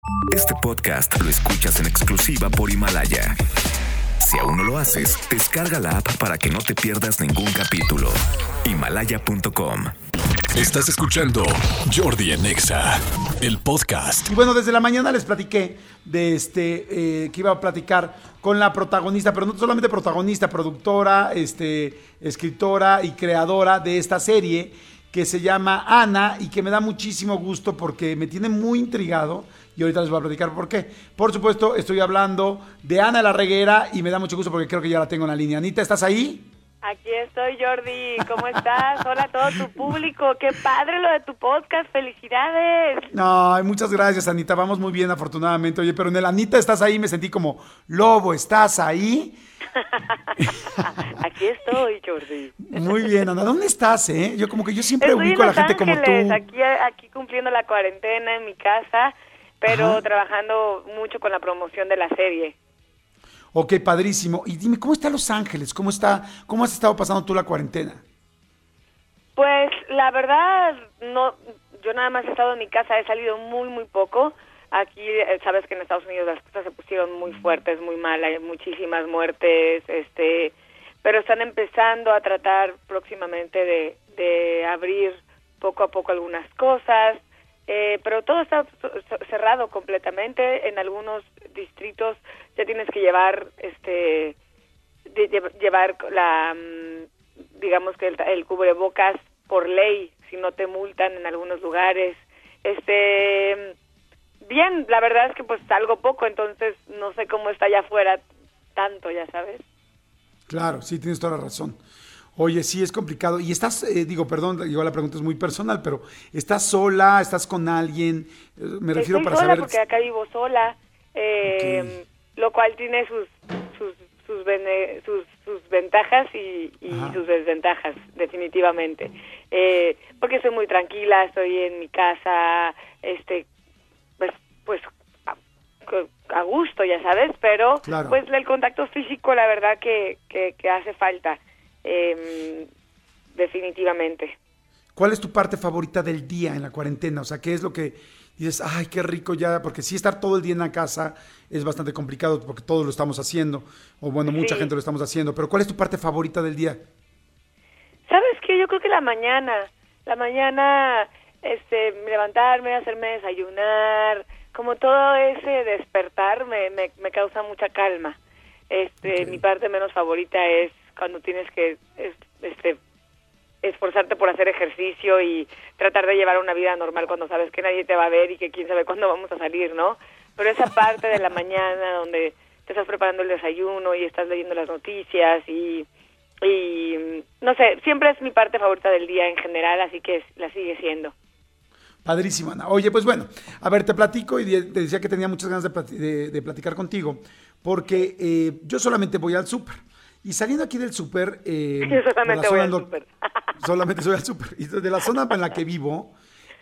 Este podcast lo escuchas en exclusiva por Himalaya. Si aún no lo haces, descarga la app para que no te pierdas ningún capítulo. Himalaya.com. Estás escuchando Jordi en Exa, el podcast. Y bueno, desde la mañana les platiqué de que iba a platicar con la protagonista, pero no solamente protagonista, productora, escritora y creadora de esta serie que se llama Ana y que me da muchísimo gusto porque me tiene muy intrigado y ahorita les voy a platicar por qué. Por supuesto, estoy hablando de Ana la Reguera y me da mucho gusto porque creo que ya la tengo en la línea. Anita, ¿estás ahí? Aquí estoy, Jordi. ¿Cómo estás? Hola a todo tu público. ¡Qué padre lo de tu podcast! ¡Felicidades! No, muchas gracias, Anita. Vamos muy bien, afortunadamente. Oye, pero en el Anita, ¿estás ahí? Me sentí como, Lobo, ¿estás ahí? Aquí estoy, Jordi. Muy bien, Ana. ¿Dónde estás, Yo siempre estoy ubico a la gente como tú. Aquí cumpliendo la cuarentena en mi casa, pero trabajando mucho con la promoción de la serie. Ok, padrísimo. Y dime, ¿cómo está Los Ángeles? ¿Cómo has estado pasando tú la cuarentena? Pues, la verdad, no, yo nada más he estado en mi casa, he salido muy, muy poco. Aquí, sabes que en Estados Unidos las cosas se pusieron muy fuertes, muy mal, hay muchísimas muertes, pero están empezando a tratar próximamente de abrir poco a poco algunas cosas, pero todo está cerrado completamente. En algunos distritos ya tienes que llevar digamos que el cubrebocas por ley, si no te multan en algunos lugares. Bien, la verdad es que pues salgo poco, entonces no sé cómo está allá afuera tanto, ya sabes. Claro, sí, tienes toda la razón. Oye, sí, es complicado. Y estás, perdón, igual la pregunta es muy personal, pero ¿estás sola? ¿Estás con alguien? Me refiero para saber... Estoy sola porque acá vivo sola, Okay. Lo cual tiene sus ventajas y sus desventajas, definitivamente. Porque soy muy tranquila, estoy en mi casa, pues a gusto, ya sabes, pero claro. Pues el contacto físico, la verdad que hace falta, definitivamente. ¿Cuál es tu parte favorita del día en la cuarentena? O sea, ¿qué es lo que dices, ay, qué rico ya? Porque sí, estar todo el día en la casa es bastante complicado porque todos lo estamos haciendo, o bueno, mucha gente lo estamos haciendo, pero ¿cuál es tu parte favorita del día? ¿Sabes qué? Yo creo que la mañana, levantarme, hacerme desayunar, como todo ese despertar me causa mucha calma. Okay. Mi parte menos favorita es cuando tienes que esforzarte por hacer ejercicio y tratar de llevar una vida normal cuando sabes que nadie te va a ver y que quién sabe cuándo vamos a salir, ¿no? Pero esa parte de la mañana donde te estás preparando el desayuno y estás leyendo las noticias y no sé, siempre es mi parte favorita del día en general, así que la sigue siendo. Padrísimo, Ana. Oye, pues bueno, a ver, te platico y te decía que tenía muchas ganas de platicar contigo porque yo solamente voy al súper. Y saliendo aquí del súper... yo solamente voy al súper. Solamente soy al súper. Y de la zona en la que vivo,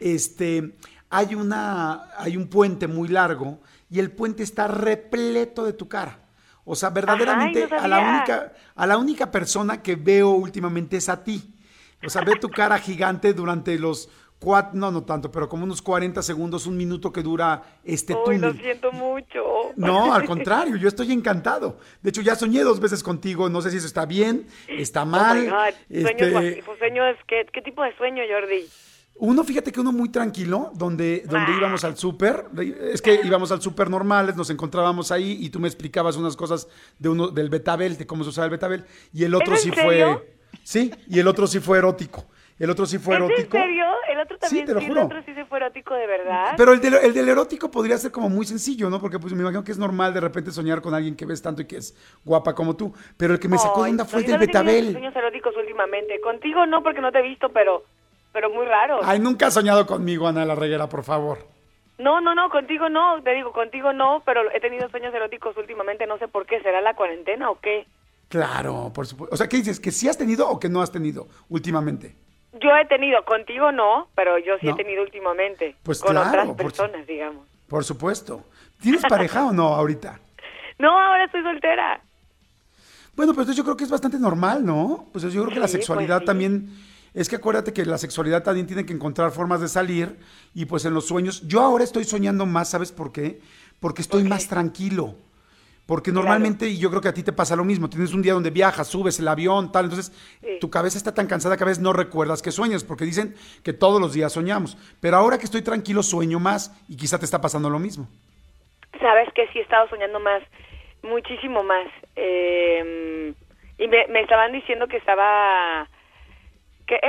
hay un puente muy largo y el puente está repleto de tu cara. O sea, verdaderamente no sabía. a la única persona que veo últimamente es a ti. O sea, veo tu cara gigante durante los... no tanto, pero como unos 40 segundos, un minuto que dura túnel. Lo siento mucho. No, al contrario, yo estoy encantado. De hecho, ya soñé 2 veces contigo, no sé si eso está bien, está mal. Oh my God. Sueños, ¿qué tipo de sueño, Jordi? Fíjate que uno muy tranquilo, donde íbamos al súper, es que íbamos al súper normales, nos encontrábamos ahí y tú me explicabas unas cosas del betabel, de cómo se usaba el betabel, y el otro sí serio? y el otro sí fue erótico. El otro sí fue erótico. ¿En serio? ¿El otro también? Sí, te lo juro. ¿El otro sí se fue erótico de verdad? Pero el del erótico podría ser como muy sencillo, ¿no? Porque pues me imagino que es normal de repente soñar con alguien que ves tanto y que es guapa como tú. Pero el que me sacó de onda fue el del betabel. Sueños eróticos últimamente. Contigo no, porque no te he visto, pero muy raro. Ay, nunca has soñado conmigo, Ana la Reguera, por favor. No, contigo no. Te digo, contigo no, pero he tenido sueños eróticos últimamente. No sé por qué. ¿Será la cuarentena o qué? Claro, por supuesto. O sea, ¿qué dices? ¿Que sí has tenido o que no has tenido últimamente? Yo he tenido, contigo no, pero yo sí he tenido últimamente. Pues con claro, otras personas, digamos. Por supuesto. ¿Tienes pareja o no ahorita? No, ahora estoy soltera. Bueno, pues yo creo que es bastante normal, ¿no? Pues yo creo que la sexualidad también es que acuérdate que la sexualidad también tiene que encontrar formas de salir y pues en los sueños, yo ahora estoy soñando más, ¿sabes por qué? Porque estoy más tranquilo. Porque normalmente, y yo creo que a ti te pasa lo mismo, tienes un día donde viajas, subes el avión, tal, entonces tu cabeza está tan cansada que a veces no recuerdas que sueñas, porque dicen que todos los días soñamos. Pero ahora que estoy tranquilo sueño más y quizá te está pasando lo mismo. Sabes que sí he estado soñando más, muchísimo más. Y me estaban diciendo que estaba, que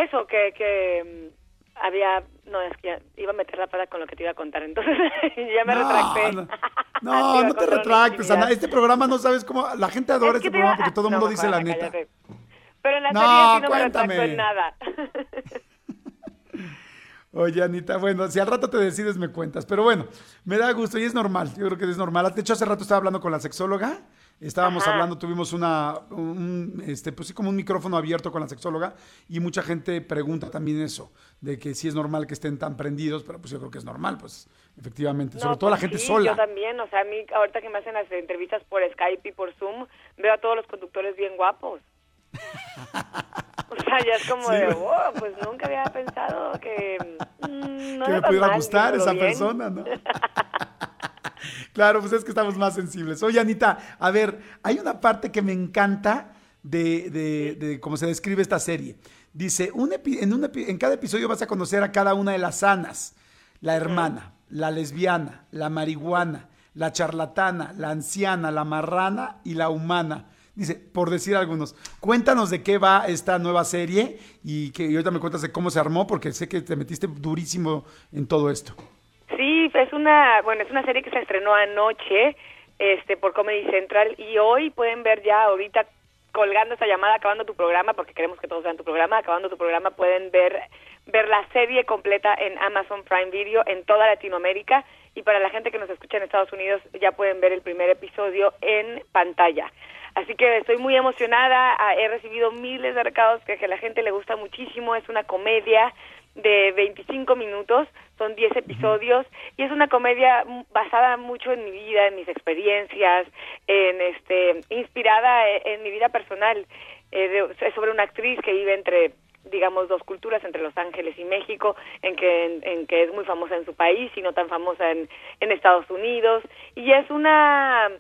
había, no, es que ya iba a meter la pata con lo que te iba a contar, entonces ya me retracté. No te retractes, Ana, este programa no sabes cómo, la gente adora este programa porque todo el mundo dice la neta. Cállate. Pero en la serie sí no cuéntame. me retracto en nada. Oye, Anita, bueno, si al rato te decides me cuentas, pero bueno, me da gusto y es normal, yo creo que es normal. De hecho, hace rato estaba hablando con la sexóloga, estábamos hablando, tuvimos pues sí, como un micrófono abierto con la sexóloga y mucha gente pregunta también eso, de que si es normal que estén tan prendidos, pero pues yo creo que es normal, pues efectivamente, No, sobre todo pues la gente sí, sola. Yo también, o sea, a mí ahorita que me hacen las entrevistas por Skype y por Zoom, veo a todos los conductores bien guapos. O sea, ya es como de, wow, pues nunca había pensado que no que me era tan pudiera mal, gustar esa bien. persona, ¿no? Claro, pues es que estamos más sensibles. Oye, Anita, a ver, hay una parte que me encanta de cómo se describe esta serie. Dice, en cada episodio vas a conocer a cada una de las Anas, la hermana, la lesbiana, la marihuana, la charlatana, la anciana, la marrana y la humana. Dice, por decir algunos, cuéntanos de qué va esta nueva serie y ahorita me cuentas de cómo se armó, porque sé que te metiste durísimo en todo esto. Sí, es una serie que se estrenó anoche por Comedy Central y hoy pueden ver ya ahorita colgando esta llamada, acabando tu programa, porque queremos que todos vean tu programa, acabando tu programa pueden ver la serie completa en Amazon Prime Video en toda Latinoamérica y para la gente que nos escucha en Estados Unidos ya pueden ver el primer episodio en pantalla. Así que estoy muy emocionada, he recibido miles de recados que a la gente le gusta muchísimo, es una comedia de 25 minutos, son 10 episodios, y es una comedia basada mucho en mi vida, en mis experiencias, inspirada en mi vida personal, es sobre una actriz que vive entre, digamos, dos culturas, entre Los Ángeles y México, en que es muy famosa en su país y no tan famosa en Estados Unidos, y es una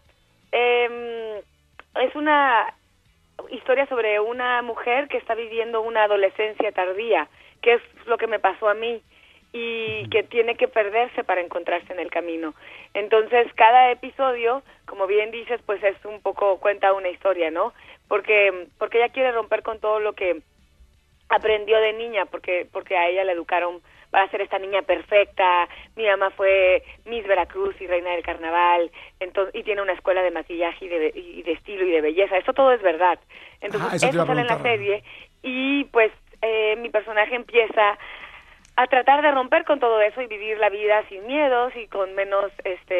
historia sobre una mujer que está viviendo una adolescencia tardía, que es lo que me pasó a mí, y que tiene que perderse para encontrarse en el camino. Entonces, cada episodio, como bien dices, pues es un poco, cuenta una historia, ¿no? Porque ella quiere romper con todo lo que aprendió de niña, porque a ella la educaron para ser esta niña perfecta. Mi mamá fue Miss Veracruz y reina del carnaval, y tiene una escuela de maquillaje y de estilo y de belleza. Eso todo es verdad. Entonces, eso sale en la serie y pues mi personaje empieza a tratar de romper con todo eso y vivir la vida sin miedos y con menos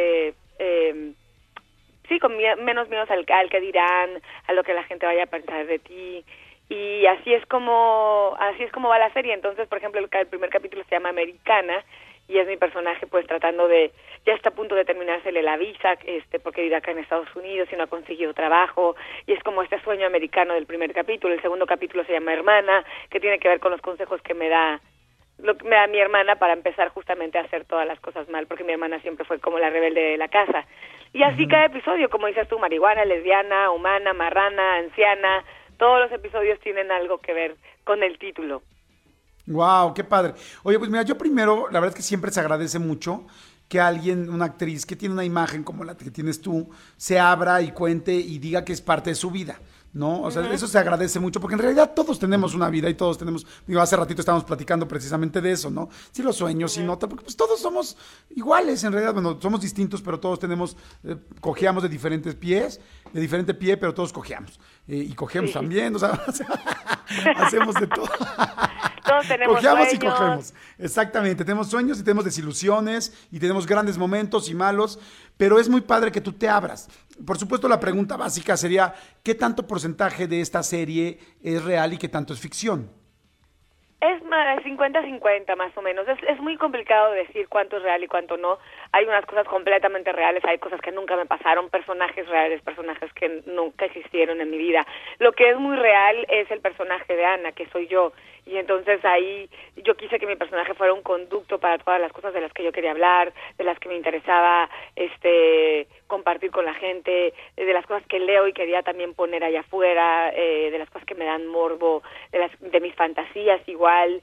menos miedos al que dirán, a lo que la gente vaya a pensar de ti. Y así es como va la serie. Entonces, por ejemplo, el primer capítulo se llama Americana y es mi personaje pues tratando ya está a punto de terminársele la visa, porque vive acá en Estados Unidos y no ha conseguido trabajo, y es como este sueño americano del primer capítulo. El segundo capítulo se llama Hermana, que tiene que ver con los consejos que me da mi hermana para empezar justamente a hacer todas las cosas mal, porque mi hermana siempre fue como la rebelde de la casa. Y así cada episodio, como dices tú, marihuana, lesbiana, humana, marrana, anciana, todos los episodios tienen algo que ver con el título. Wow, qué padre. Oye, pues mira, yo primero, la verdad es que siempre se agradece mucho que alguien, una actriz que tiene una imagen como la que tienes tú, se abra y cuente y diga que es parte de su vida, ¿no? O sea, eso se agradece mucho, porque en realidad todos tenemos una vida y todos tenemos, hace ratito estábamos platicando precisamente de eso, ¿no? Sí, los sueños y no, porque pues todos somos iguales, en realidad, bueno, somos distintos, pero todos tenemos, cojeamos de diferente pie, pero todos cojeamos. Y cogemos también, o sea, hacemos de todo. Todos tenemos cojeamos sueños. Y cogemos. Exactamente, tenemos sueños y tenemos desilusiones y tenemos grandes momentos y malos, pero es muy padre que tú te abras. Por supuesto, la pregunta básica sería, ¿qué tanto porcentaje de esta serie es real y qué tanto es ficción? Es 50-50 más o menos. Es muy complicado decir cuánto es real y cuánto no. Hay unas cosas completamente reales, hay cosas que nunca me pasaron, personajes reales, personajes que nunca existieron en mi vida. Lo que es muy real es el personaje de Ana, que soy yo. Y entonces ahí yo quise que mi personaje fuera un conducto para todas las cosas de las que yo quería hablar, de las que me interesaba compartir con la gente, de las cosas que leo y quería también poner allá afuera, de las cosas que me dan morbo, de mis fantasías igual,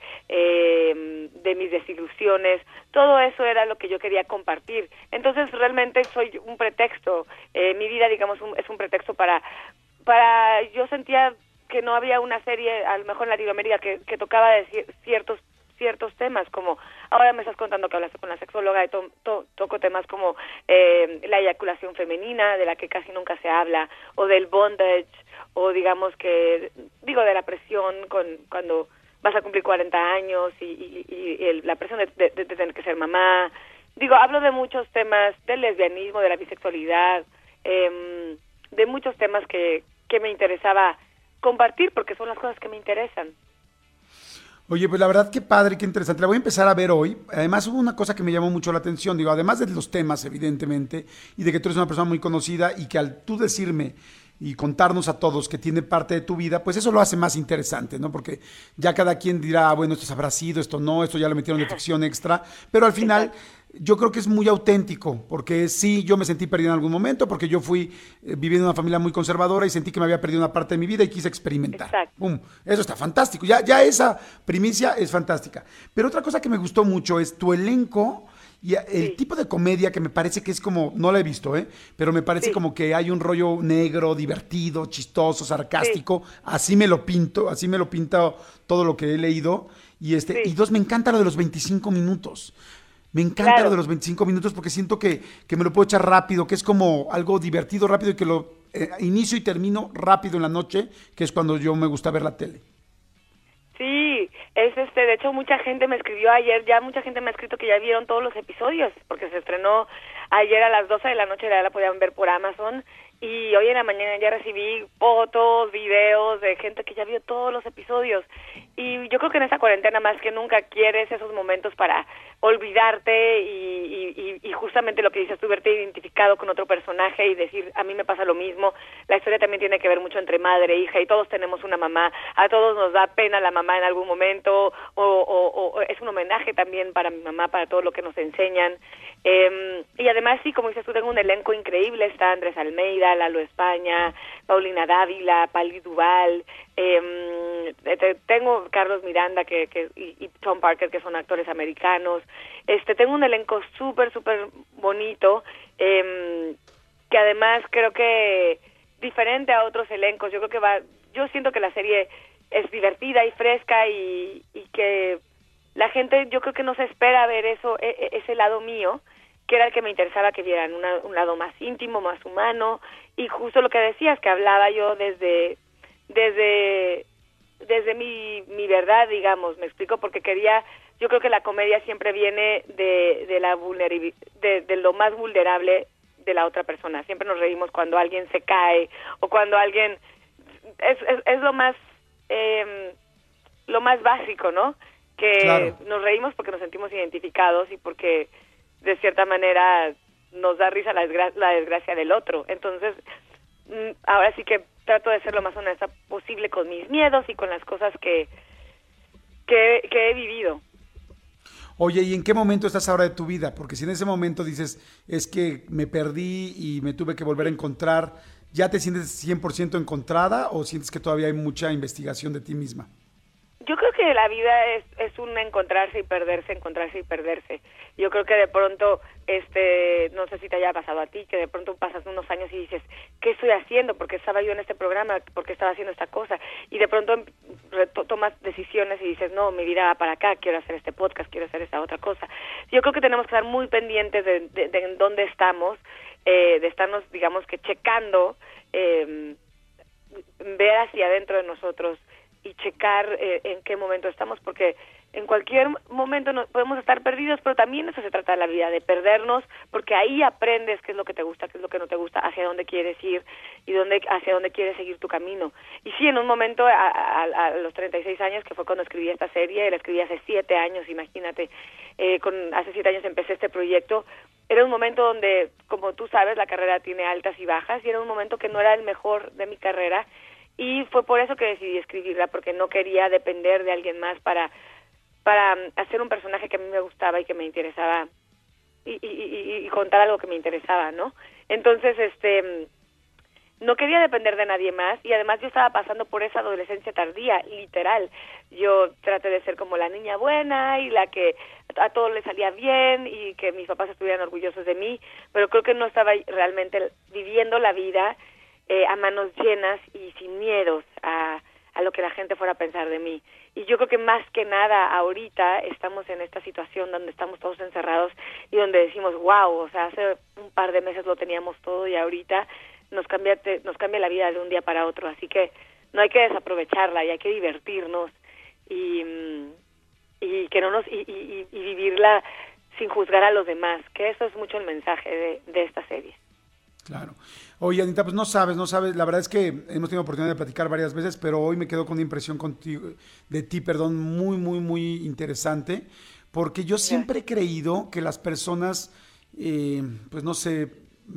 de mis desilusiones. Todo eso era lo que yo quería compartir. Entonces realmente soy un pretexto. Mi vida, digamos, es un pretexto para yo sentía que no había una serie, a lo mejor en Latinoamérica, que tocaba de ciertos temas, como ahora me estás contando que hablaste con la sexóloga y toco temas como la eyaculación femenina, de la que casi nunca se habla, o del bondage, o digamos de la presión cuando vas a cumplir 40 años y la presión de tener que ser mamá. Hablo de muchos temas, del lesbianismo, de la bisexualidad, de muchos temas que me interesaba compartir porque son las cosas que me interesan. Oye, pues la verdad qué padre, qué interesante. La voy a empezar a ver hoy. Además hubo una cosa que me llamó mucho la atención. Además de los temas, evidentemente, y de que tú eres una persona muy conocida y que al tú decirme y contarnos a todos que tiene parte de tu vida, pues eso lo hace más interesante, ¿no? Porque ya cada quien dirá, bueno, esto habrá sido, esto no, esto ya le metieron de ficción extra, pero al final yo creo que es muy auténtico, porque sí, yo me sentí perdido en algún momento, porque yo fui viviendo en una familia muy conservadora y sentí que me había perdido una parte de mi vida y quise experimentar. ¡Pum! Eso está fantástico, ya esa primicia es fantástica. Pero otra cosa que me gustó mucho es tu elenco y el tipo de comedia que me parece que es como, no la he visto, pero me parece como que hay un rollo negro, divertido, chistoso, sarcástico, así me lo pinto todo lo que he leído, y dos, me encanta lo de los 25 minutos. Me encanta lo de los 25 minutos porque siento que me lo puedo echar rápido, que es como algo divertido, rápido, y que lo inicio y termino rápido en la noche, que es cuando yo me gusta ver la tele. Sí, de hecho mucha gente me escribió ayer, mucha gente me ha escrito que ya vieron todos los episodios, porque se estrenó ayer a las 12 de la noche, ya la podían ver por Amazon, y hoy en la mañana ya recibí fotos, videos de gente que ya vio todos los episodios, y yo creo que en esta cuarentena más que nunca quieres esos momentos para olvidarte y justamente lo que dices tú, verte identificado con otro personaje y decir, a mí me pasa lo mismo. La historia también tiene que ver mucho entre madre e hija, y todos tenemos una mamá, a todos nos da pena la mamá en algún momento, o es un homenaje también para mi mamá, para todo lo que nos enseñan. Y además, sí, como dices tú, tengo un elenco increíble. Está Andrés Almeida, Lalo España, Paulina Dávila, Pali Duval, tengo Carlos Miranda y Tom Parker, que son actores americanos. Tengo un elenco súper bonito, que además creo que diferente a otros elencos. Yo siento que la serie es divertida y fresca y que la gente, yo creo que no se espera ver ese lado mío, que era el que me interesaba que vieran, un lado más íntimo, más humano, y justo lo que decías, que hablaba yo desde mi verdad, digamos, me explico, porque yo creo que la comedia siempre viene de la de lo más vulnerable de la otra persona. Siempre nos reímos cuando alguien se cae, o cuando alguien es lo más básico, ¿no? Que nos reímos porque nos sentimos identificados y porque de cierta manera nos da risa la desgracia del otro. Entonces, ahora sí que trato de ser lo más honesta posible con mis miedos y con las cosas que he vivido. Oye, ¿y en qué momento estás ahora de tu vida? Porque si en ese momento dices, es que me perdí y me tuve que volver a encontrar, ¿ya te sientes 100% encontrada o sientes que todavía hay mucha investigación de ti misma? Yo creo que la vida es un encontrarse y perderse. Yo creo que de pronto, no sé si te haya pasado a ti, que de pronto pasas unos años y dices, ¿qué estoy haciendo? ¿Por qué estaba yo en este programa? ¿Por qué estaba haciendo esta cosa? Y de pronto tomas decisiones y dices, no, mi vida va para acá, quiero hacer este podcast, quiero hacer esta otra cosa. Yo creo que tenemos que estar muy pendientes de en dónde estamos, de estarnos, digamos, que checando, ver hacia adentro de nosotros y checar en qué momento estamos, porque en cualquier momento podemos estar perdidos, pero también eso se trata de la vida, de perdernos, porque ahí aprendes qué es lo que te gusta, qué es lo que no te gusta, hacia dónde quieres ir y hacia dónde quieres seguir tu camino. Y sí, en un momento, a los 36 años, que fue cuando escribí esta serie, la escribí hace 7 años, imagínate, hace 7 años empecé este proyecto. Era un momento donde, como tú sabes, la carrera tiene altas y bajas, y era un momento que no era el mejor de mi carrera, y fue por eso que decidí escribirla, porque no quería depender de alguien más para hacer un personaje que a mí me gustaba y que me interesaba, y contar algo que me interesaba, ¿no? Entonces, no quería depender de nadie más, y además yo estaba pasando por esa adolescencia tardía, literal. Yo traté de ser como la niña buena y la que a todo le salía bien y que mis papás estuvieran orgullosos de mí, pero creo que no estaba realmente viviendo la vida a manos llenas y sin miedos a lo que la gente fuera a pensar de mí. Y yo creo que más que nada ahorita estamos en esta situación donde estamos todos encerrados y donde decimos, wow, o sea, hace un par de meses lo teníamos todo y ahorita nos cambia la vida de un día para otro, así que no hay que desaprovecharla y hay que divertirnos y que no nos y vivirla sin juzgar a los demás, que eso es mucho el mensaje de esta serie. Claro. Oye, Anita, pues no sabes, la verdad es que hemos tenido oportunidad de platicar varias veces, pero hoy me quedo con una impresión de ti, muy, muy, muy interesante, porque yo siempre he creído que las personas, pues no sé,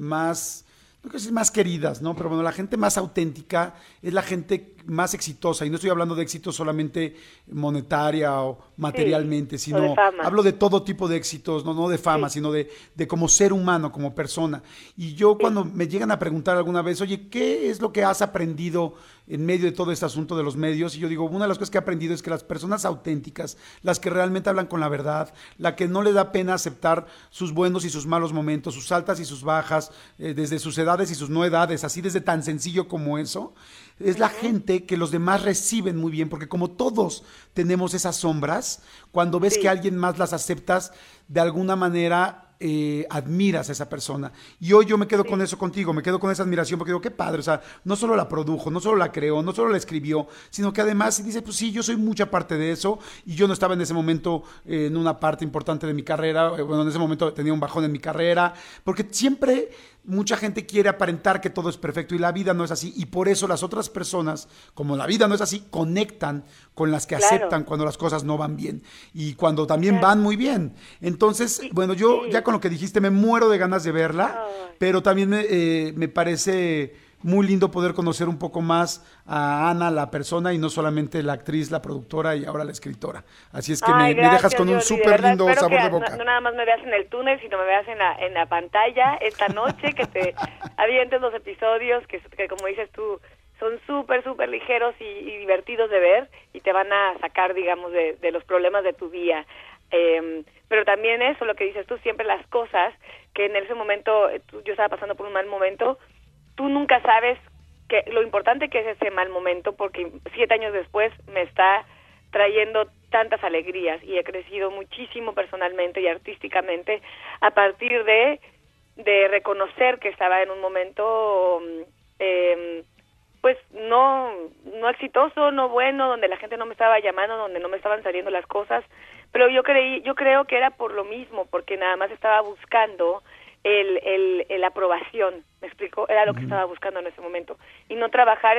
no quiero decir más queridas, ¿no? Pero bueno, la gente más auténtica es la gente más exitosa, y no estoy hablando de éxito solamente monetaria o materialmente, sino hablo de todo tipo de éxitos, no de fama, sino de como ser humano, como persona. Y yo cuando me llegan a preguntar alguna vez, oye, ¿qué es lo que has aprendido en medio de todo este asunto de los medios? Y yo digo, una de las cosas que he aprendido es que las personas auténticas, las que realmente hablan con la verdad, la que no le da pena aceptar sus buenos y sus malos momentos, sus altas y sus bajas, desde sus edades y sus no edades, así desde tan sencillo como eso, es la gente que los demás reciben muy bien, porque como todos tenemos esas sombras, cuando ves que alguien más las aceptas, de alguna manera admiras a esa persona. Y hoy yo me quedo con eso contigo, me quedo con esa admiración, porque digo, qué padre, o sea, no solo la produjo, no solo la creó, no solo la escribió, sino que además dice, pues sí, yo soy mucha parte de eso, y yo no estaba en ese momento en una parte importante de mi carrera, bueno, en ese momento tenía un bajón en mi carrera, porque siempre mucha gente quiere aparentar que todo es perfecto y la vida no es así, y por eso las otras personas, como la vida no es así, conectan con las que aceptan cuando las cosas no van bien y cuando también van muy bien. Entonces, bueno, yo ya con lo que dijiste me muero de ganas de verla, pero también me parece muy lindo poder conocer un poco más a Ana, la persona, y no solamente la actriz, la productora y ahora la escritora. Así es que me dejas con un súper lindo sabor de boca. No nada más me veas en el túnel, sino me veas en la pantalla esta noche, que te avientes los episodios que como dices tú, son súper, súper ligeros y divertidos de ver, y te van a sacar, digamos, de los problemas de tu día. Pero también eso, lo que dices tú, siempre las cosas que en ese momento yo estaba pasando por un mal momento, tú nunca sabes lo importante que es ese mal momento, porque 7 años después me está trayendo tantas alegrías y he crecido muchísimo personalmente y artísticamente a partir de reconocer que estaba en un momento pues no exitoso, no bueno, donde la gente no me estaba llamando, donde no me estaban saliendo las cosas, pero yo creo que era por lo mismo, porque nada más estaba buscando la aprobación, ¿me explico? Era lo que estaba buscando en ese momento, y no trabajar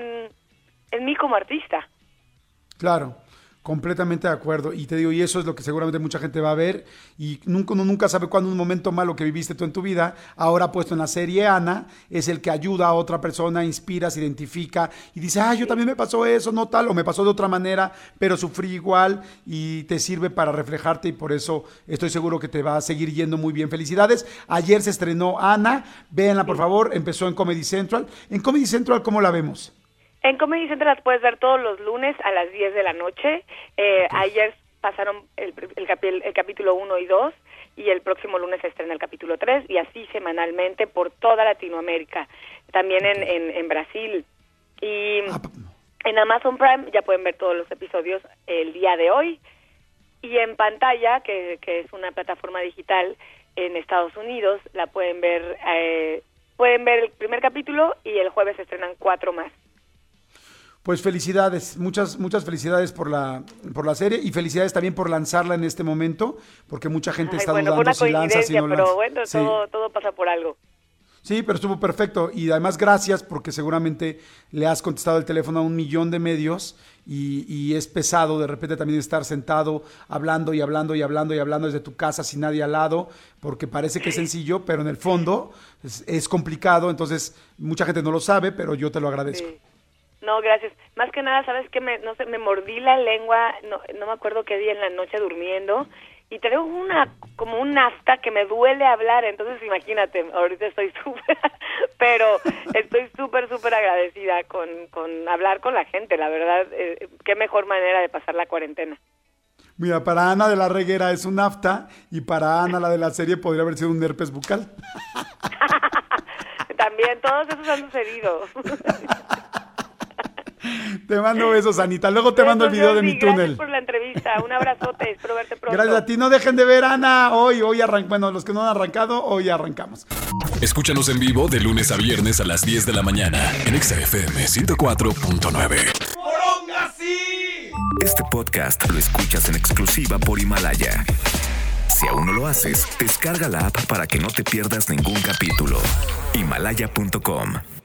en mí como artista. Claro, completamente de acuerdo, y te digo, y eso es lo que seguramente mucha gente va a ver, y uno nunca sabe cuándo un momento malo que viviste tú en tu vida, ahora puesto en la serie Ana, es el que ayuda a otra persona, inspira, se identifica, y dice, yo también me pasó eso, no tal, o me pasó de otra manera, pero sufrí igual, y te sirve para reflejarte, y por eso estoy seguro que te va a seguir yendo muy bien. Felicidades. Ayer se estrenó Ana, véanla por favor, empezó en Comedy Central. En Comedy Central, ¿cómo la vemos? En Comedy Central las puedes ver todos los lunes a las 10 de la noche. Ayer pasaron el capítulo 1 y 2, y el próximo lunes se estrena el capítulo 3, y así semanalmente por toda Latinoamérica, también en Brasil. Y en Amazon Prime ya pueden ver todos los episodios el día de hoy, y en Pantalla, que es una plataforma digital en Estados Unidos, la pueden ver el primer capítulo, y el jueves se estrenan 4 más. Pues felicidades, muchas felicidades por la serie y felicidades también por lanzarla en este momento, porque mucha gente está dudando si lanza, si no lanza. Pero bueno, sí. todo pasa por algo. Sí, pero estuvo perfecto y además gracias porque seguramente le has contestado el teléfono a 1 millón de medios y es pesado de repente también estar sentado hablando desde tu casa sin nadie al lado, porque parece que es sencillo, pero en el fondo es complicado, entonces mucha gente no lo sabe, pero yo te lo agradezco. Sí. No, gracias. Más que nada, ¿sabes qué? Me mordí la lengua, no me acuerdo qué día en la noche durmiendo, y traigo como un afta que me duele hablar, entonces imagínate, ahorita estoy súper agradecida con hablar con la gente, la verdad, qué mejor manera de pasar la cuarentena. Mira, para Ana de la Reguera es un afta, y para Ana, la de la serie, podría haber sido un herpes bucal. También, todos esos han sucedido. Te mando besos, Anita. Luego te mando el video de mi túnel. Gracias por la entrevista. Un abrazote. Espero verte pronto. Gracias a ti. No dejen de ver, Ana. Hoy arrancamos. Bueno, los que no han arrancado, hoy arrancamos. Escúchanos en vivo de lunes a viernes a las 10 de la mañana en Exa FM 104.9. Este podcast lo escuchas en exclusiva por Himalaya. Si aún no lo haces, descarga la app para que no te pierdas ningún capítulo. Himalaya.com